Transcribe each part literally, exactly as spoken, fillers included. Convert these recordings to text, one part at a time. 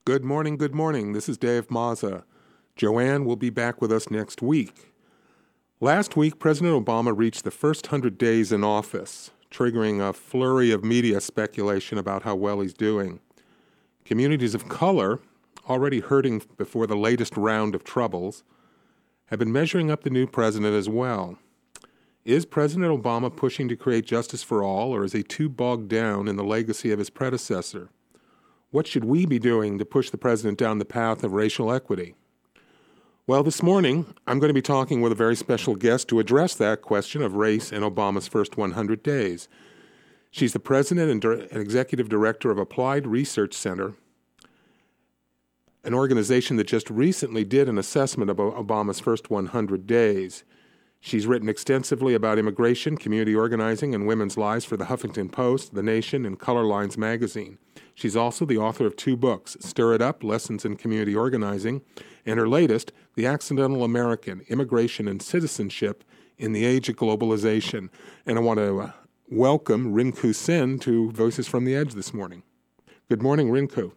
Good morning, good morning. This is Dave Mazza. Joanne will be back with us next week. Last week, President Obama reached the first hundred days in office, triggering a flurry of media speculation about how well he's doing. Communities of color, already hurting before the latest round of troubles, have been measuring up the new president as well. Is President Obama pushing to create justice for all, or is he too bogged down in the legacy of his predecessor? What should we be doing to push the president down the path of racial equity? Well, this morning, I'm going to be talking with a very special guest to address that question of race in Obama's first one hundred days. She's the president and, dir- and executive director of Applied Research Center, an organization that just recently did an assessment of Obama's first one hundred days. She's written extensively about immigration, community organizing, and women's lives for the Huffington Post, The Nation, and Color Lines magazine. She's also the author of two books, Stir It Up, Lessons in Community Organizing, and her latest, The Accidental American, Immigration and Citizenship in the Age of Globalization. And I want to uh, welcome Rinku Sen to Voices from the Edge this morning. Good morning, Rinku.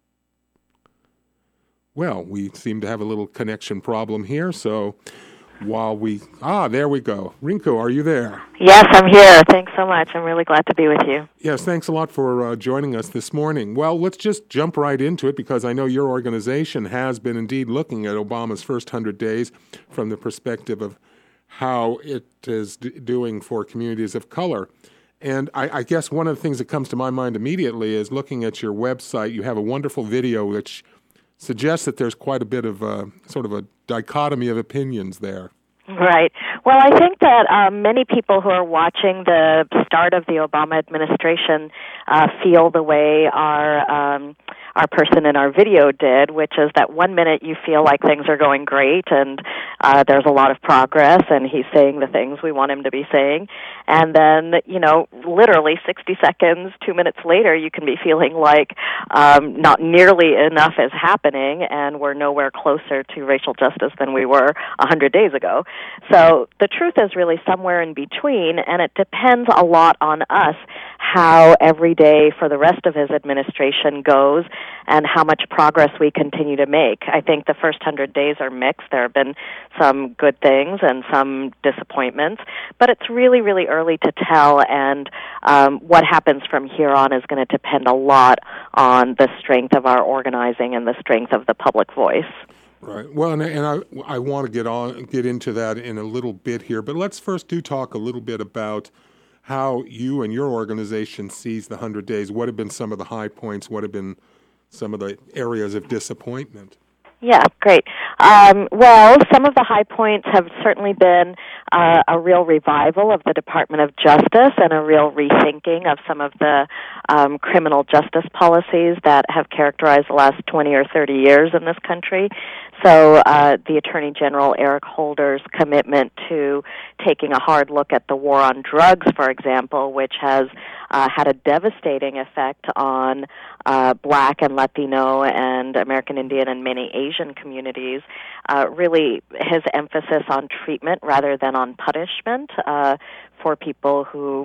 Well, we seem to have a little connection problem here, so while we... Ah, there we go. Rinku, are you there? Yes, I'm here. Thanks so much. I'm really glad to be with you. Yes, thanks a lot for uh, joining us this morning. Well, let's just jump right into it because I know your organization has been indeed looking at Obama's first one hundred days from the perspective of how it is d- doing for communities of color. And I, I guess one of the things that comes to my mind immediately is looking at your website. You have a wonderful video which suggests that there's quite a bit of uh, sort of a dichotomy of opinions there. Right. Well, I think that um, many people who are watching the start of the Obama administration uh, feel the way our um, our person in our video did, which is that one minute you feel like things are going great and uh, there's a lot of progress and he's saying the things we want him to be saying. And then, you know, literally sixty seconds, two minutes later, you can be feeling like um, not nearly enough is happening and we're nowhere closer to racial justice than we were one hundred days ago. So the truth is really somewhere in between, and it depends a lot on us how every day for the rest of his administration goes and how much progress we continue to make. I think the first hundred days are mixed. There have been some good things and some disappointments, but it's really, really early to tell, and um, what happens from here on is going to depend a lot on the strength of our organizing and the strength of the public voice. Right. Well, and, and I I want to get on get into that in a little bit here, but let's first do talk a little bit about how you and your organization sees the one hundred days. What have been some of the high points? What have been some of the areas of disappointment? Yeah, great. Um, well, some of the high points have certainly been uh, a real revival of the Department of Justice and a real rethinking of some of the um, criminal justice policies that have characterized the last twenty or thirty years in this country. So uh, the Attorney General, Eric Holder's commitment to taking a hard look at the war on drugs, for example, which has uh, had a devastating effect on uh, Black and Latino and American Indian and many Asian communities, uh, really his emphasis on treatment rather than on punishment uh, for people who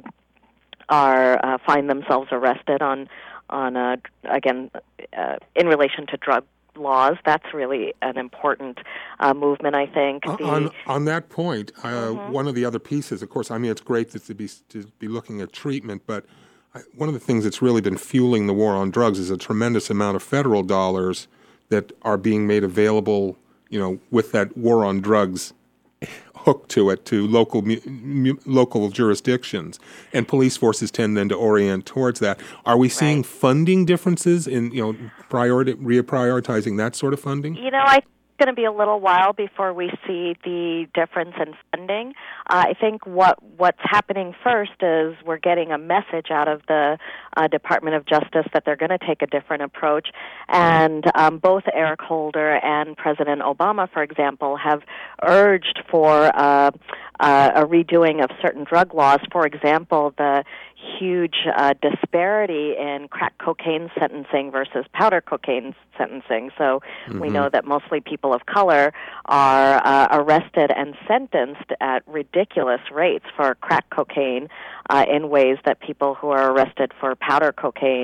are uh, find themselves arrested on, on uh, again, uh, in relation to drug laws. That's really an important uh, movement, I think. The, on on that point, uh, mm-hmm. one of the other pieces, of course, I mean, it's great to be to be looking at treatment, but I, one of the things that's really been fueling the war on drugs is a tremendous amount of federal dollars that are being made available, you know, with that war on drugs hooked to it to local mu- local jurisdictions, and police forces tend then to orient towards that. Are we seeing right. funding differences in, you know, priority, reprioritizing that sort of funding? You know, I it's going to be a little while before we see the difference in funding. Uh, I think what what's happening first is we're getting a message out of the uh, Department of Justice that they're going to take a different approach. And um, both Eric Holder and President Obama, for example, have urged for uh, uh, a redoing of certain drug laws. For example, the huge uh, disparity in crack cocaine sentencing versus powder cocaine sentencing. So mm-hmm. we know that mostly people of color are uh, arrested and sentenced at ridiculous rates for crack cocaine uh, in ways that people who are arrested for powder cocaine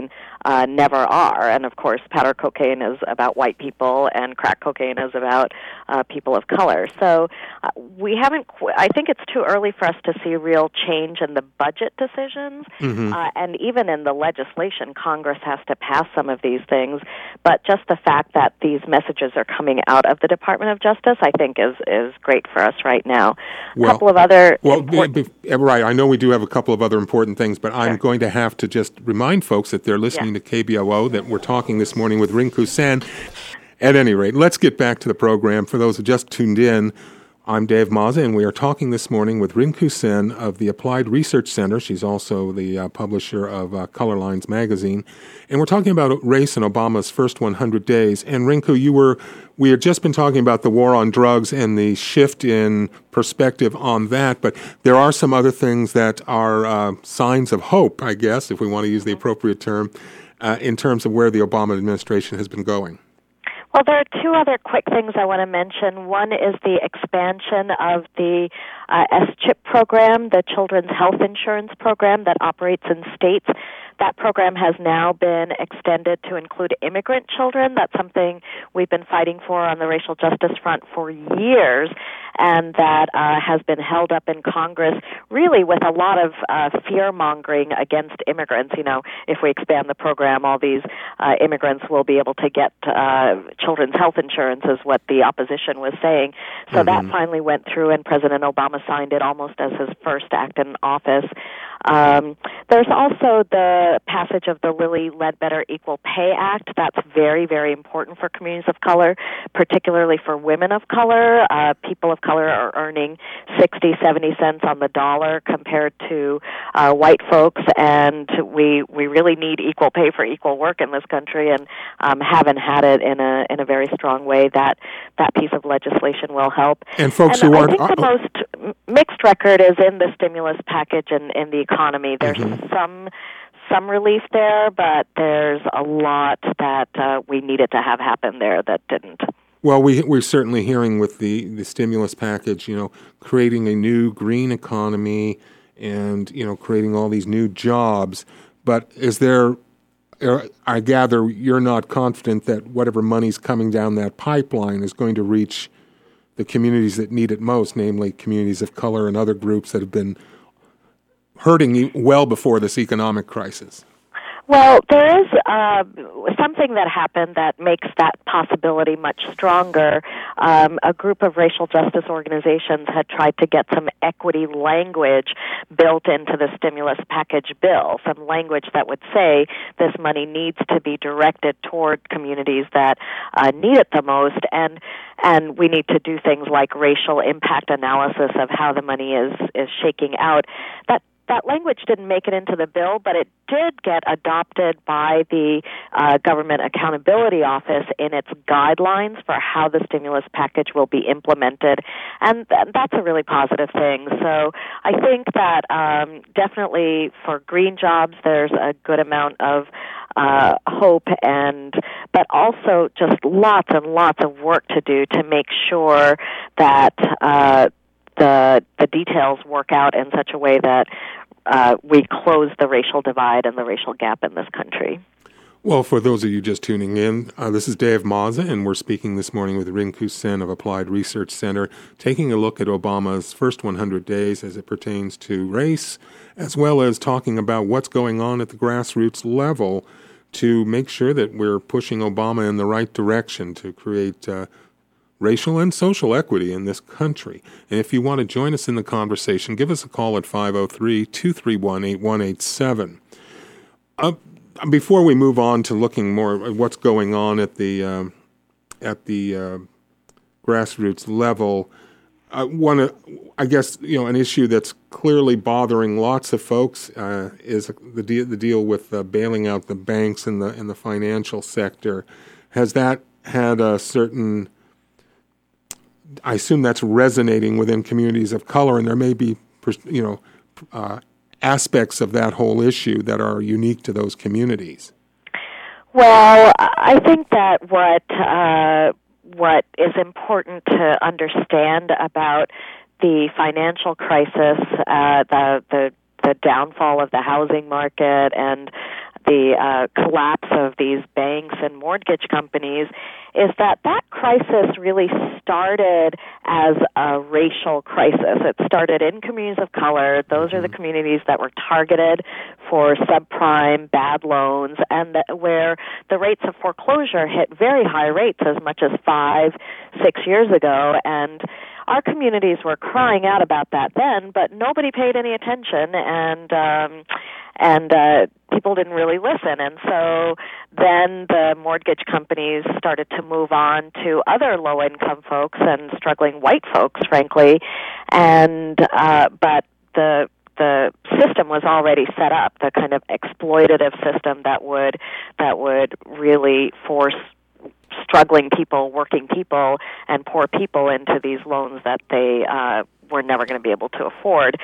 uh, never are. And of course, powder cocaine is about white people, and crack cocaine is about uh, people of color. So uh, we haven't. Qu- I think it's too early for us to see real change in the budget decisions, mm-hmm. uh, and even in the legislation, Congress has to pass some of these things. But just the fact that these messages are coming out of the Department of Justice, I think, is is great for us right now. A well, couple of other well, important- b- b- right. I know we do have a couple of other important things, but I'm sure. going to have to just remind folks that they're listening yeah. to K B O O that we're talking this morning with Rinku Sen. At any rate, let's get back to the program. For those who just tuned in, I'm Dave Mazza, and we are talking this morning with Rinku Sen of the Applied Research Center. She's also the uh, publisher of uh, Color Lines magazine. And we're talking about race in Obama's first one hundred days. And Rinku, you were we had just been talking about the war on drugs and the shift in perspective on that, but there are some other things that are uh, signs of hope, I guess, if we want to use the appropriate term, uh, in terms of where the Obama administration has been going. Well, there are two other quick things I want to mention. One is the expansion of the uh, S CHIP program, the Children's Health Insurance Program that operates in states. That program has now been extended to include immigrant children. That's something we've been fighting for on the racial justice front for years, and that uh, has been held up in Congress really with a lot of uh, fear-mongering against immigrants. You know, if we expand the program, all these uh, immigrants will be able to get uh, children's health insurance, is what the opposition was saying. So mm-hmm. that finally went through, and President Obama signed it almost as his first act in office. Um, there's also the passage of the Lilly Ledbetter Equal Pay Act. That's very, very important for communities of color, particularly for women of color. Uh, people of color are earning sixty, seventy cents on the dollar compared to uh, white folks, and we we really need equal pay for equal work in this country, and um, haven't had it in a in a very strong way. That that piece of legislation will help. And folks and who I aren't... think the most mixed record is in the stimulus package and in the economy. There's mm-hmm. some some relief there, but there's a lot that uh, we needed to have happen there that didn't. Well, we, we're certainly hearing with the, the stimulus package, you know, creating a new green economy and, you know, creating all these new jobs. But is there, I gather you're not confident that whatever money's coming down that pipeline is going to reach the communities that need it most, namely communities of color and other groups that have been hurting well before this economic crisis. Well, there is uh, something that happened that makes that possibility much stronger. Um, a group of racial justice organizations had tried to get some equity language built into the stimulus package bill, some language that would say this money needs to be directed toward communities that uh, need it the most, and and we need to do things like racial impact analysis of how the money is, is shaking out. That That language didn't make it into the bill, but it did get adopted by the uh, Government Accountability Office in its guidelines for how the stimulus package will be implemented, and th- that's a really positive thing. So I think that um, definitely for green jobs, there's a good amount of uh, hope, and but also just lots and lots of work to do to make sure that uh, the the details work out in such a way that uh, we close the racial divide and the racial gap in this country. Well, for those of you just tuning in, uh, this is Dave Mazza, and we're speaking this morning with Rinku Sen of Applied Research Center, taking a look at Obama's first one hundred days as it pertains to race, as well as talking about what's going on at the grassroots level to make sure that we're pushing Obama in the right direction to create uh, racial and social equity in this country. And if you want to join us in the conversation, give us a call at five oh three, two three one, eight one eight seven. Uh, before we move on to looking more at what's going on at the uh, at the uh, grassroots level, I want to, I guess, you know, an issue that's clearly bothering lots of folks uh, is the deal, the deal with uh, bailing out the banks and the and the financial sector. Has that had a certain I assume that's resonating within communities of color, and there may be, you know, uh, aspects of that whole issue that are unique to those communities. Well, I think that what uh, what is important to understand about the financial crisis, uh, the the the downfall of the housing market, and the uh, collapse of these banks and mortgage companies is that that crisis really started as a racial crisis. It started in communities of color. Those mm-hmm. are the communities that were targeted for subprime, bad loans, and that, where the rates of foreclosure hit very high rates, as much as five, six years ago, and our communities were crying out about that then, but nobody paid any attention, and um, and uh, people didn't really listen. And so then the mortgage companies started to move on to other low-income folks and struggling white folks, frankly. And uh, but the the system was already set up, the kind of exploitative system that would that would really force struggling people, working people, and poor people into these loans that they uh, were never going to be able to afford.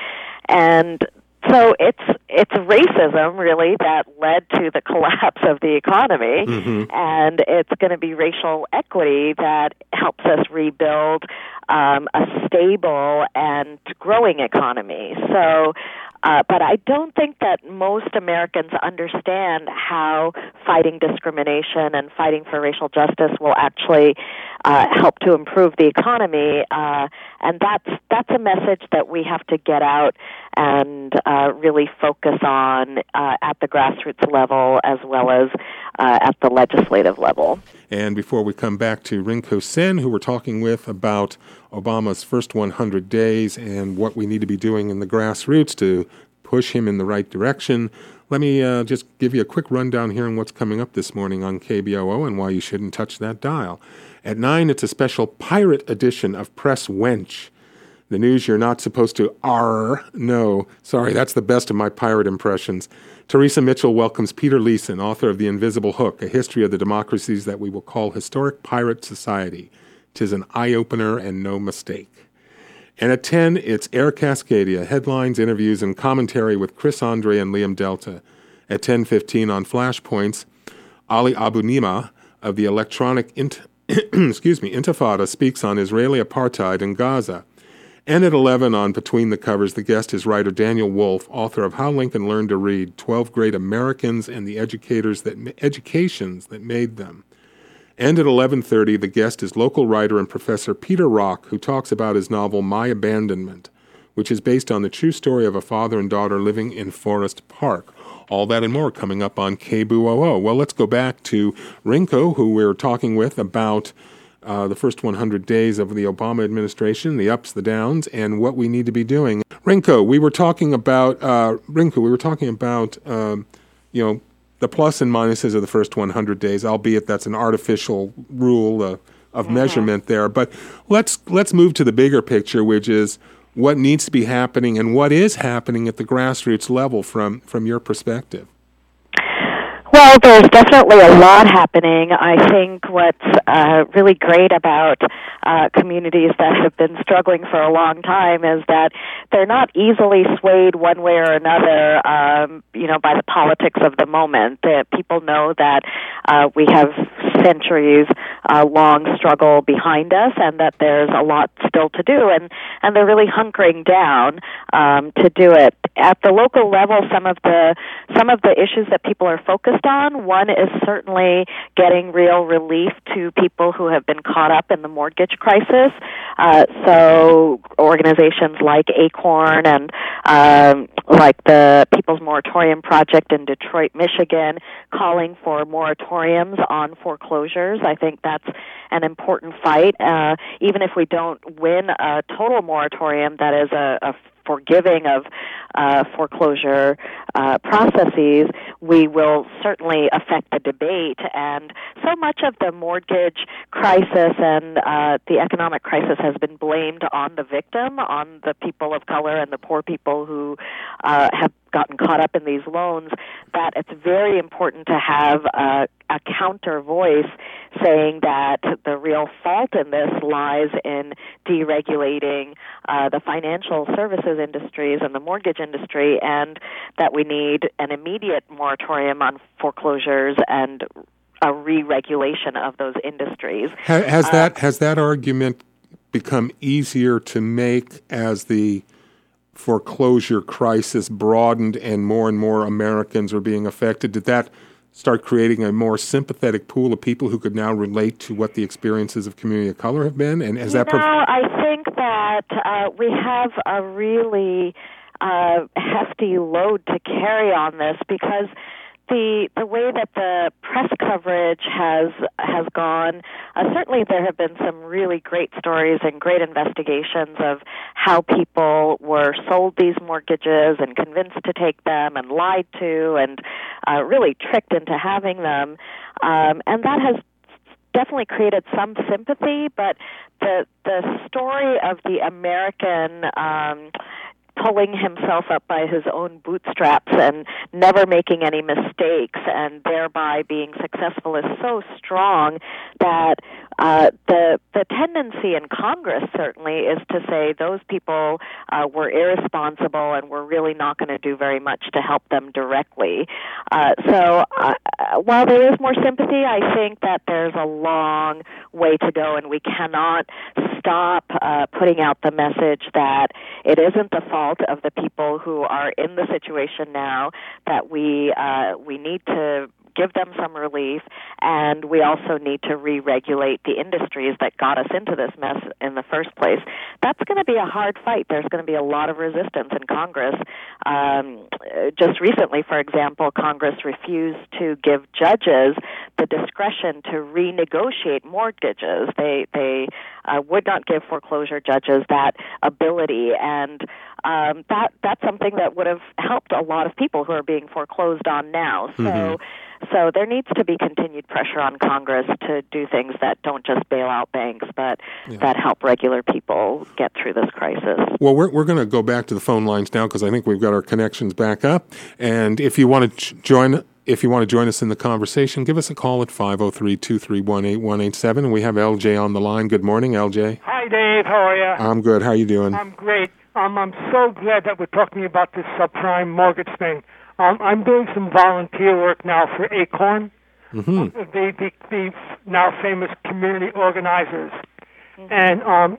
And so it's it's racism, really, that led to the collapse of the economy, mm-hmm. and it's going to be racial equity that helps us rebuild um, a stable and growing economy. So, uh, but I don't think that most Americans understand how fighting discrimination and fighting for racial justice will actually uh, help to improve the economy, uh, and that's that's a message that we have to get out and uh, really focus on uh, at the grassroots level as well as uh, at the legislative level. And before we come back to Rinko Sen, who we're talking with about Obama's first one hundred days and what we need to be doing in the grassroots to push him in the right direction, let me uh, just give you a quick rundown here on what's coming up this morning on K B O O and why you shouldn't touch that dial. At nine, it's a special pirate edition of Press Wench. The news you're not supposed to R no. Sorry, that's the best of my pirate impressions. Teresa Mitchell welcomes Peter Leeson, author of The Invisible Hook, A History of the Democracies That We Will Call Historic Pirate Society. 'Tis an eye-opener and no mistake. And at ten, it's Air Cascadia, headlines, interviews, and commentary with Chris Andre and Liam Delta. At ten fifteen on Flashpoints, Ali Abunimah of the Electronic Int- excuse me, Intifada speaks on Israeli apartheid in Gaza. And at eleven on Between the Covers, the guest is writer Daniel Wolfe, author of How Lincoln Learned to Read, twelve Great Americans and the Educators that Educations That Made Them. And at eleven thirty, the guest is local writer and professor Peter Rock, who talks about his novel My Abandonment, which is based on the true story of a father and daughter living in Forest Park. All that and more coming up on K B O O. Well, let's go back to Rinko, who we're talking with about uh, the first one hundred days of the Obama administration, the ups, the downs, and what we need to be doing. Rinko, we were talking about, uh, Rinko, we were talking about, um, you know, the plus and minuses of the first one hundred days, albeit that's an artificial rule uh, of mm-hmm. measurement there. But let's let's move to the bigger picture, which is what needs to be happening and what is happening at the grassroots level from, from your perspective. Well, there's definitely a lot happening. I think what's uh, really great about uh, communities that have been struggling for a long time is that they're not easily swayed one way or another, um, you know, by the politics of the moment. That people know that uh, we have centuries uh, long struggle behind us, and that there's a lot still to do, and and they're really hunkering down um, to do it. At the local level, some of the some of the issues that people are focused on, one is certainly getting real relief to people who have been caught up in the mortgage crisis. Uh, so organizations like ACORN and um, like the People's Moratorium Project in Detroit, Michigan, calling for moratoriums on foreclosures. I think that's an important fight. Uh, even if we don't win a total moratorium that is a, a forgiving of uh, foreclosure uh, processes, we will certainly affect the debate. And so much of the mortgage crisis and uh, the economic crisis has been blamed on the victim, on the people of color and the poor people who uh, have gotten caught up in these loans, that it's very important to have a, a counter voice saying that the real fault in this lies in deregulating uh, the financial services industries and the mortgage industry, and that we need an immediate moratorium on foreclosures and a re-regulation of those industries. Has, has uh, that has that argument become easier to make as the foreclosure crisis broadened and more and more Americans are being affected, did that start creating a more sympathetic pool of people who could now relate to what the experiences of community of color have been? And has you that know, prov- I think that uh, we have a really uh, hefty load to carry on this, because the the way that the press coverage has has gone, uh, certainly there have been some really great stories and great investigations of how people were sold these mortgages and convinced to take them and lied to and uh, really tricked into having them. Um, and that has definitely created some sympathy, but the the story of the American um, pulling himself up by his own bootstraps and never making any mistakes and thereby being successful is so strong that uh, the the tendency in Congress certainly is to say those people uh, were irresponsible and we're really not going to do very much to help them directly. Uh, so uh, while there is more sympathy, I think that there's a long way to go, and we cannot stop uh, putting out the message that it isn't the fault of the people who are in the situation now, that we uh, we need to give them some relief, and we also need to re-regulate the industries that got us into this mess in the first place. That's going to be a hard fight. There's going to be a lot of resistance in Congress. Um, just recently, for example, Congress refused to give judges the discretion to renegotiate mortgages. They they uh, would not give foreclosure judges that ability, and um, that that's something that would have helped a lot of people who are being foreclosed on now. So. Mm-hmm. So there needs to be continued pressure on Congress to do things that don't just bail out banks, but yeah. that help regular people get through this crisis. Well, we're we're going to go back to the phone lines now because I think we've got our connections back up. And if you want to join, if you want to join us in the conversation, give us a call at five oh three, two three one, eight one eight seven. And we have L J on the line. Good morning, L J. Hi, Dave. How are you? I'm good. How are you doing? I'm great. Um, I'm so glad that we're talking about this subprime mortgage thing. Um, I'm doing some volunteer work now for ACORN, mm-hmm. the, the the now famous community organizers, mm-hmm. and um,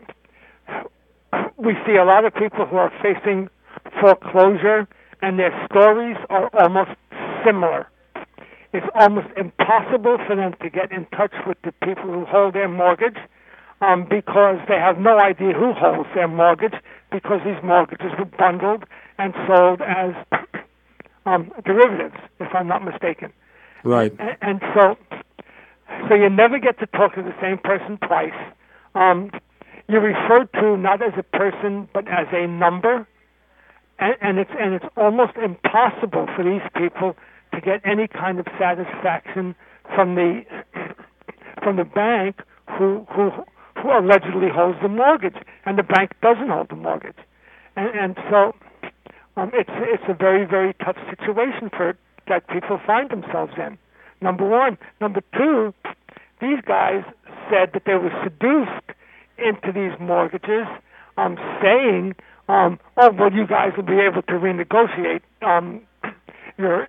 we see a lot of people who are facing foreclosure, and their stories are almost similar. It's almost impossible for them to get in touch with the people who hold their mortgage um, because they have no idea who holds their mortgage, because these mortgages were bundled and sold as Um, derivatives, if I'm not mistaken. Right. And, and so, so you never get to talk to the same person twice. Um, you're referred to not as a person, but as a number, and, and it's and it's almost impossible for these people to get any kind of satisfaction from the from the bank who who who allegedly holds the mortgage, and the bank doesn't hold the mortgage, and and so. Um, it's it's a very, very tough situation for that people find themselves in. Number one. Number two, these guys said that they were seduced into these mortgages, um, saying, um, "Oh, well, you guys will be able to renegotiate um, your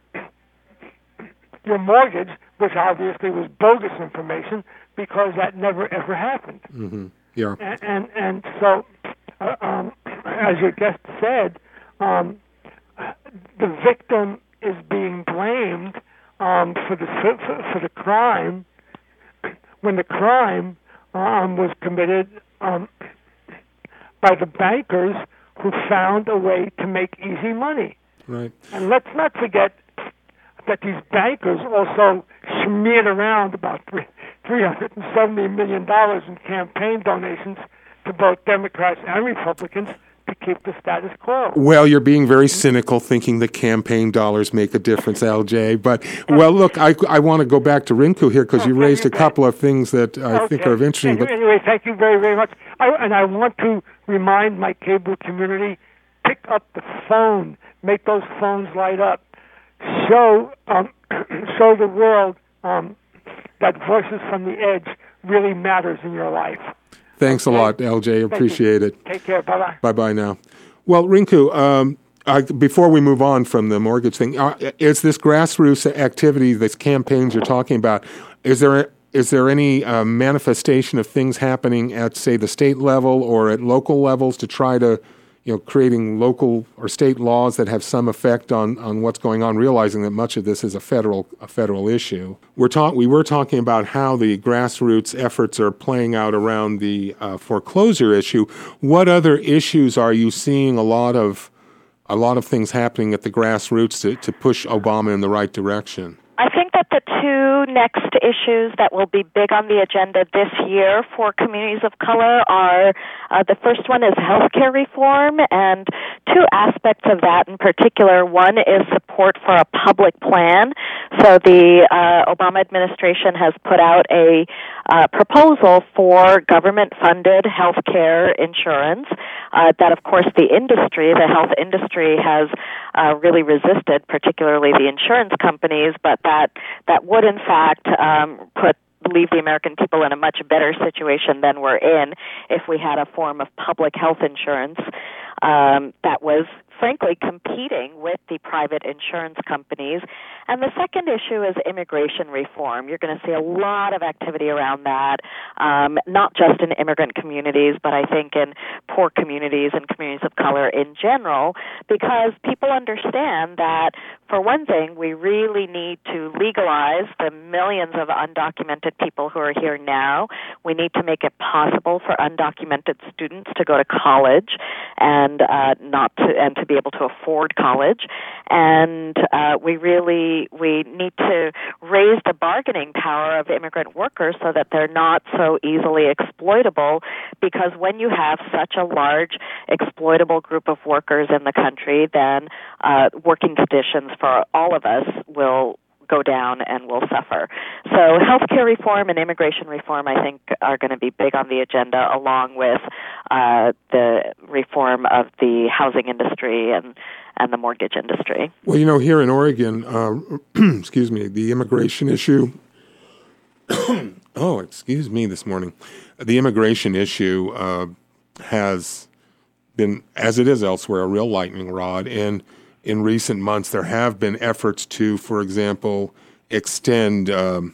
your mortgage," which obviously was bogus information because that never ever happened. Mm-hmm. Yeah. And and, and so, uh, um, as your guest said. Um, the victim is being blamed um, for the for, for the crime when the crime um, was committed um, by the bankers who found a way to make easy money. Right. And let's not forget that these bankers also smeared around about three hundred seventy million dollars in campaign donations to both Democrats and Republicans to keep the status quo. Well, you're being very cynical, thinking that campaign dollars make a difference, L J. But, well, look, I, I want to go back to Rinku here because okay, you raised a couple of things that I okay. think are interesting. Anyway, but anyway, thank you very, very much. I, and I want to remind my cable community, pick up the phone, make those phones light up, show um, show the world um, that Voices from the Edge really matters in your life. Thanks a lot, L J. Appreciate it. Take care. Bye-bye. Bye-bye now. Well, Rinku, um, I, before we move on from the mortgage thing, uh, is this grassroots activity, these campaigns you're talking about, is there is there any uh, manifestation of things happening at, say, the state level or at local levels to try to you know, creating local or state laws that have some effect on, on what's going on, realizing that much of this is a federal a federal issue. We're talk, we were talking about how the grassroots efforts are playing out around the uh, foreclosure issue. What other issues are you seeing a lot of a lot of things happening at the grassroots to, to push Obama in the right direction? I think that the two next issues that will be big on the agenda this year for communities of color are, uh, the first one is healthcare reform, and two aspects of that in particular. One is support for a public plan. So the uh, Obama administration has put out a uh, proposal for government-funded healthcare insurance uh, that, of course, the industry, the health industry, has uh, really resisted, particularly the insurance companies, but that that would, in fact, um, put leave the American people in a much better situation than we're in if we had a form of public health insurance um, that was, frankly, competing with the private insurance companies. And the second issue is immigration reform. You're going to see a lot of activity around that, um, not just in immigrant communities, but I think in poor communities and communities of color in general, because people understand that, for one thing, we really need to legalize the millions of undocumented people who are here now. We need to make it possible for undocumented students to go to college and uh, not to, and to be able to afford college. And uh, we really we need to raise the bargaining power of immigrant workers so that they're not so easily exploitable, because when you have such a large exploitable group of workers in the country, then uh, working conditions for all of us will go down and will suffer. So healthcare reform and immigration reform, I think, are going to be big on the agenda, along with uh, the reform of the housing industry and, and the mortgage industry. Well, you know, here in Oregon, uh, excuse me, the immigration issue, oh, excuse me this morning, the immigration issue uh, has been, as it is elsewhere, a real lightning rod. And in recent months, there have been efforts to, for example, extend um,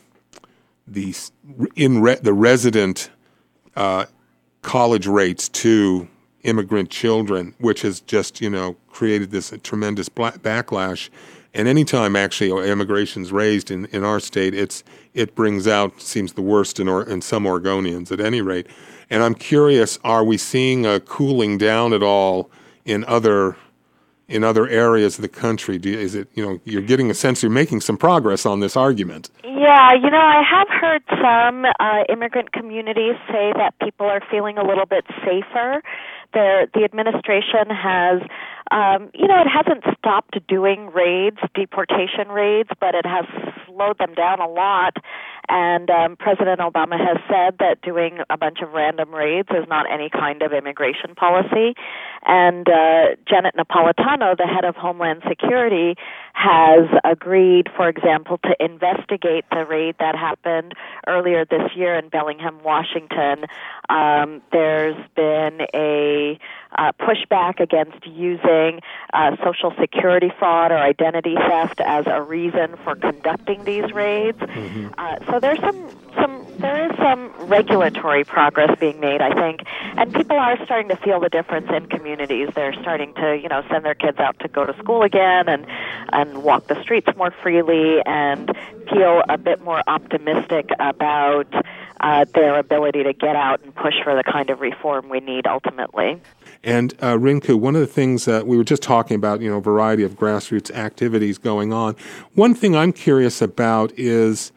the in re- the resident uh, college rates to immigrant children, which has just, you know, created this tremendous black backlash. And anytime actually immigration's raised in, in our state, it's it brings out, seems the worst in, or, in some Oregonians at any rate. And I'm curious, are we seeing a cooling down at all in other in other areas of the country? Do you, is it, you know, you're getting a sense you're making some progress on this argument? Yeah, you know, I have heard some uh, immigrant communities say that people are feeling a little bit safer. The, the administration has, um, you know, it hasn't stopped doing raids, deportation raids, but it has slowed them down a lot. And um, President Obama has said that doing a bunch of random raids is not any kind of immigration policy. And uh, Janet Napolitano, the head of Homeland Security, has agreed, for example, to investigate the raid that happened earlier this year in Bellingham, Washington. Um, there's been a uh, pushback against using uh, Social Security fraud or identity theft as a reason for conducting these raids. Mm-hmm. Uh, so there's some, some, there is some regulatory progress being made, I think, and people are starting to feel the difference in communities. They're starting to, you know, send their kids out to go to school again and and walk the streets more freely and feel a bit more optimistic about uh, their ability to get out and push for the kind of reform we need ultimately. And uh, Rinku, one of the things that we were just talking about, you know, a variety of grassroots activities going on. One thing I'm curious about is,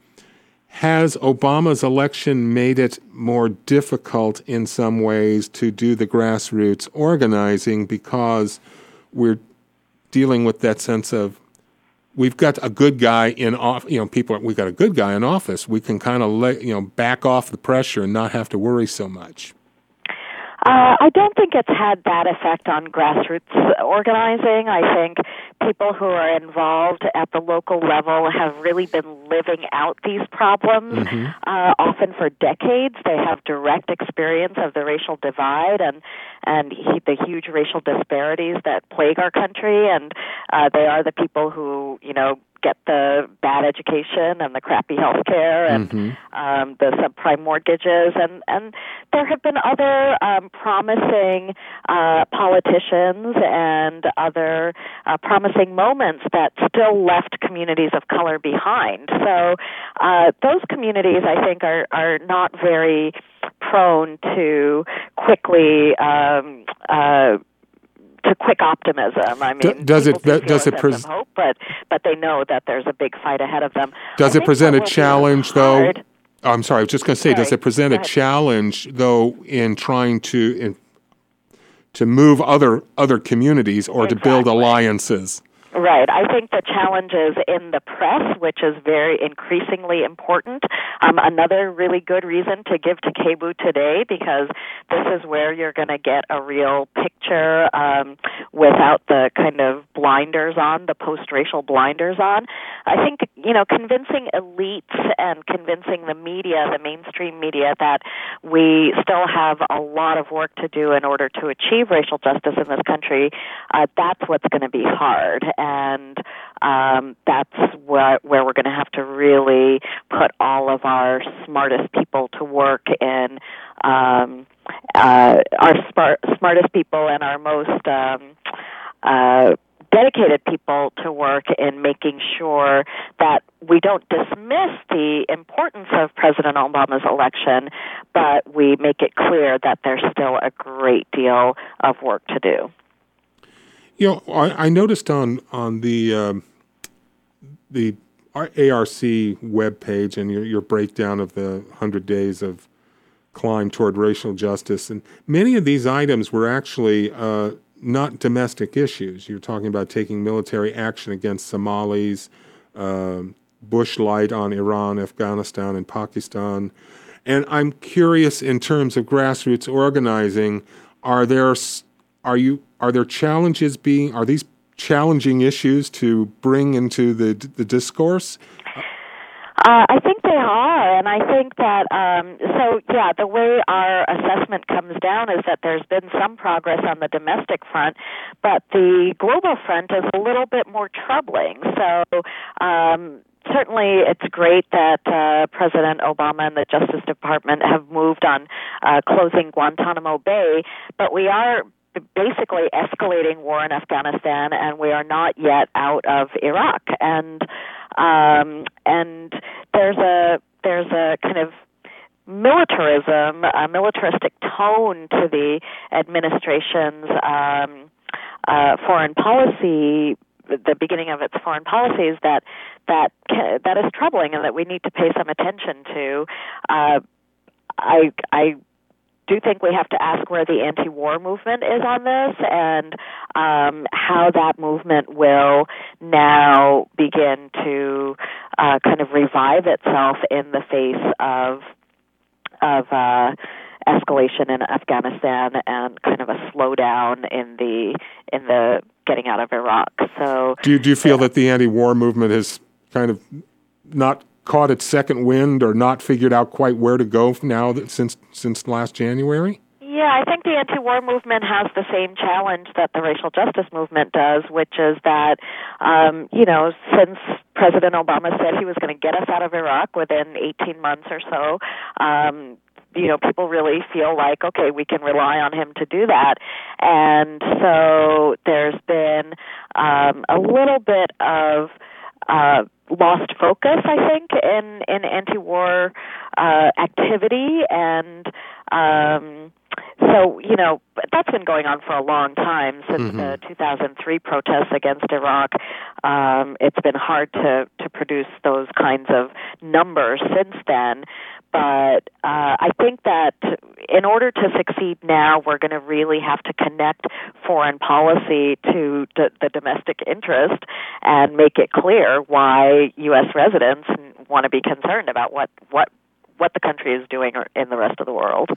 has Obama's election made it more difficult in some ways to do the grassroots organizing, because we're dealing with that sense of, we've got a good guy in off, you know, people, we've got a good guy in office. We can kind of let, you know, back off the pressure and not have to worry so much. Uh, I don't think it's had that effect on grassroots organizing. I think people who are involved at the local level have really been living out these problems, mm-hmm. uh, often for decades. They have direct experience of the racial divide and and he, the huge racial disparities that plague our country, and uh, they are the people who, you know, get the bad education and the crappy health care and mm-hmm. um, the subprime mortgages. And, and there have been other um, promising uh, politicians and other uh, promising moments that still left communities of color behind. So uh, those communities, I think, are, are not very prone to quickly um, uh, to quick optimism. I mean, does it do does it pres- hope, but but they know that there's a big fight ahead of them. Does I it present a challenge, though? Hard. Oh, I'm sorry. I was just going to say, Sorry, does it present a challenge, though, in trying to in, to move other other communities or exactly. to build alliances? Right. I think the challenge is in the press, which is very increasingly important. Um, another really good reason to give to K B U today, because this is where you're going to get a real picture um, without the kind of blinders on, the post-racial blinders on. I think, you know, convincing elites and convincing the media, the mainstream media, that we still have a lot of work to do in order to achieve racial justice in this country, uh, that's what's going to be hard. And um, that's where, where we're going to have to really put all of our smartest people to work in, um, uh, our smart, smartest people and our most um, uh, dedicated people to work in making sure that we don't dismiss the importance of President Obama's election, but we make it clear that there's still a great deal of work to do. You know, I, I noticed on on the um, the A R C webpage and your, your breakdown of the one hundred days of climb toward racial justice, and many of these items were actually uh, not domestic issues. You're talking about taking military action against Somalis, uh, Bush Light on Iran, Afghanistan, and Pakistan. And I'm curious, in terms of grassroots organizing, are there are you Are there challenges being, are these challenging issues to bring into the the discourse? Uh, I think they are, and I think that, um, so yeah, the way our assessment comes down is that there's been some progress on the domestic front, but the global front is a little bit more troubling. So, um, certainly it's great that uh, President Obama and the Justice Department have moved on uh, closing Guantanamo Bay, but we are basically escalating war in Afghanistan, and we are not yet out of Iraq. And um, and there's a there's a kind of militarism, a militaristic tone to the administration's um, uh, foreign policy, the beginning of its foreign policies, that that that is troubling, and that we need to pay some attention to. Uh, I I. do think we have to ask where the anti-war movement is on this, and um, how that movement will now begin to uh, kind of revive itself in the face of of uh, escalation in Afghanistan and kind of a slowdown in the in the getting out of Iraq. So, do you, do you feel yeah. that the anti-war movement has kind of not caught its second wind, or not figured out quite where to go now that since since last January? Yeah, I think the anti-war movement has the same challenge that the racial justice movement does, which is that, um, you know, since President Obama said he was going to get us out of Iraq within eighteen months or so, um, you know, people really feel like, okay, we can rely on him to do that. And so there's been um, a little bit of uh, lost focus, I think, in, in anti-war uh, activity. And um, so, you know, that's been going on for a long time, since mm-hmm. the two thousand three protests against Iraq. Um, it's been hard to, to produce those kinds of numbers since then. But uh, I think that in order to succeed now, we're going to really have to connect foreign policy to d- the domestic interest and make it clear why U S residents want to be concerned about what, what, what the country is doing in the rest of the world.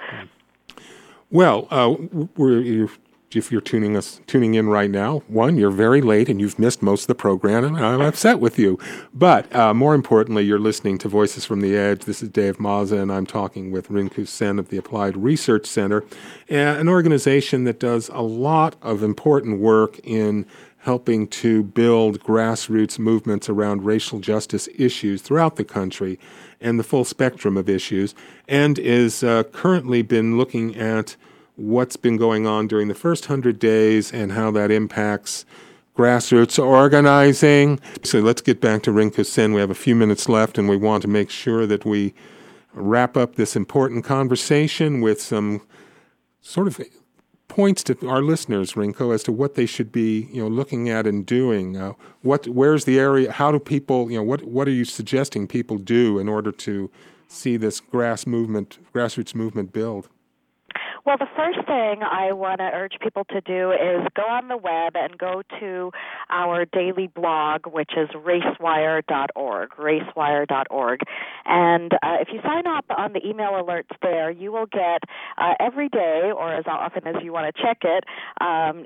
Well, uh, we're, you're, if you're tuning us tuning in right now, one, you're very late and you've missed most of the program, and I'm upset with you. But uh, more importantly, you're listening to Voices from the Edge. This is Dave Mazza, and I'm talking with Rinku Sen of the Applied Research Center, an organization that does a lot of important work in helping to build grassroots movements around racial justice issues throughout the country and the full spectrum of issues, and is uh, currently been looking at what's been going on during the first hundred days and how that impacts grassroots organizing. So let's get back to Rinku Sen. We have a few minutes left, and we want to make sure that we wrap up this important conversation with some sort of points to our listeners, Rinku, as to what they should be, you know, looking at and doing. Uh, what, where's the area? How do people, you know, what what are you suggesting people do in order to see this grass movement, grassroots movement build? Well, the first thing I want to urge people to do is go on the web and go to our daily blog, which is racewire dot org, racewire dot org. And uh, if you sign up on the email alerts there, you will get uh, every day, or as often as you want to check it, um,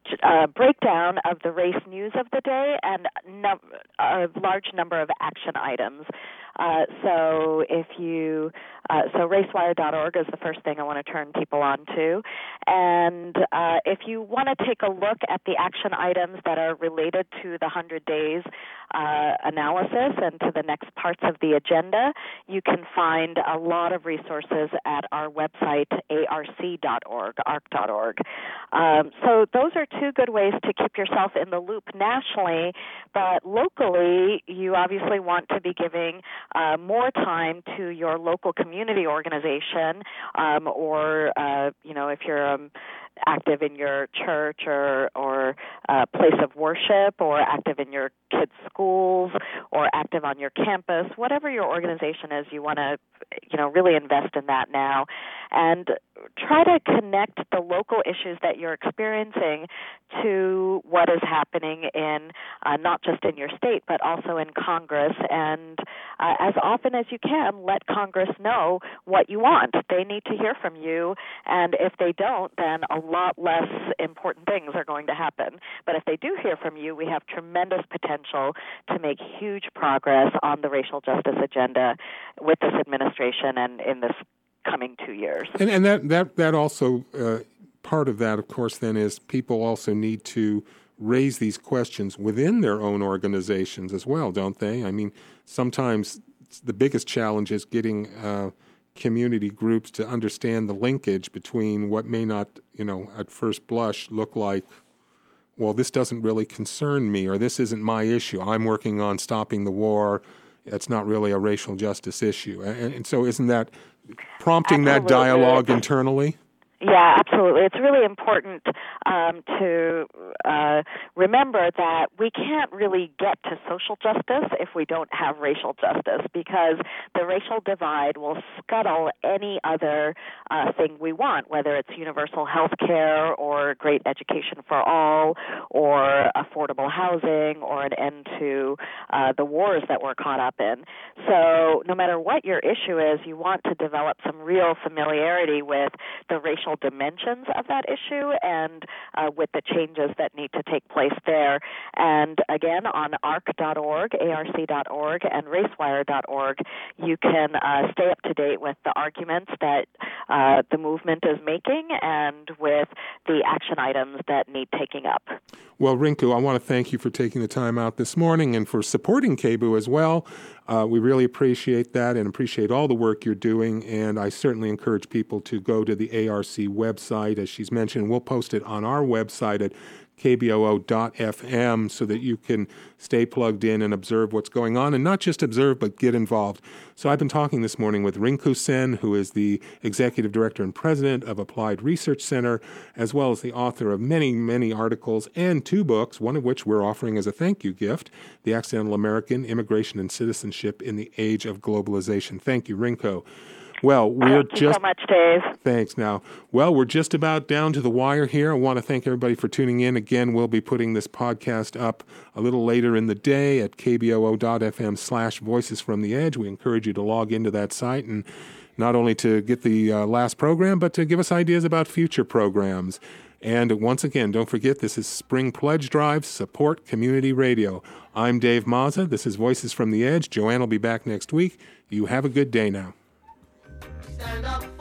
a breakdown of the race news of the day and num- a large number of action items. Uh, so if you, uh, so racewire dot org is the first thing I want to turn people on to. And uh, if you want to take a look at the action items that are related to the one hundred days uh, analysis and to the next parts of the agenda, you can find a lot of resources at our website, A R C dot org, A R C dot org. Um, so those are two good ways to keep yourself in the loop nationally, but locally, you obviously want to be giving Uh, more time to your local community organization, um, or uh, you know, if you're um, active in your church or or uh, place of worship, or active in your kids' schools, or active on your campus, whatever your organization is, you want to, you know, really invest in that now, and try to connect the local issues that you're experiencing to what is happening in uh, not just in your state, but also in Congress. And uh, as often as you can, let Congress know what you want. They need to hear from you, and if they don't, then a lot less important things are going to happen. But if they do hear from you, we have tremendous potential to make huge progress on the racial justice agenda with this administration and in this coming two years. And, and that, that, that also, uh, part of that, of course, then is people also need to raise these questions within their own organizations as well, don't they? I mean, sometimes the biggest challenge is getting uh, community groups to understand the linkage between what may not, you know, at first blush look like, well, this doesn't really concern me, or this isn't my issue. I'm working on stopping the war. It's not really a racial justice issue. And, and so isn't that prompting Absolutely. that dialogue internally? Yeah, absolutely. It's really important um, to uh, remember that we can't really get to social justice if we don't have racial justice, because the racial divide will scuttle any other uh, thing we want, whether it's universal health care or great education for all or affordable housing or an end to uh, the wars that we're caught up in. So no matter what your issue is, you want to develop some real familiarity with the racial dimensions of that issue and uh, with the changes that need to take place there. And again, on A R C dot org, A R C dot org, and racewire dot org, you can uh, stay up to date with the arguments that uh, the movement is making and with the action items that need taking up. Well, Rinku, I want to thank you for taking the time out this morning and for supporting K B U as well. Uh, we really appreciate that and appreciate all the work you're doing, and I certainly encourage people to go to the A R C website, as she's mentioned. We'll post it on our website at K B O O dot F M so that you can stay plugged in and observe what's going on, and not just observe, but get involved. So I've been talking this morning with Rinku Sen, who is the Executive Director and President of Applied Research Center, as well as the author of many, many articles and two books, one of which we're offering as a thank you gift, The Accidental American, Immigration and Citizenship in the Age of Globalization. Thank you, Rinku. Well, we're thank you just so much, Dave. Thanks. Now, well, we're just about down to the wire here. I want to thank everybody for tuning in. Again, we'll be putting this podcast up a little later in the day at K B O O dot F M slash Voices from the Edge. We encourage you to log into that site and not only to get the uh, last program, but to give us ideas about future programs. And once again, don't forget, this is Spring Pledge Drive, Support Community Radio. I'm Dave Mazza. This is Voices from the Edge. Joanne will be back next week. You have a good day now. Stand up.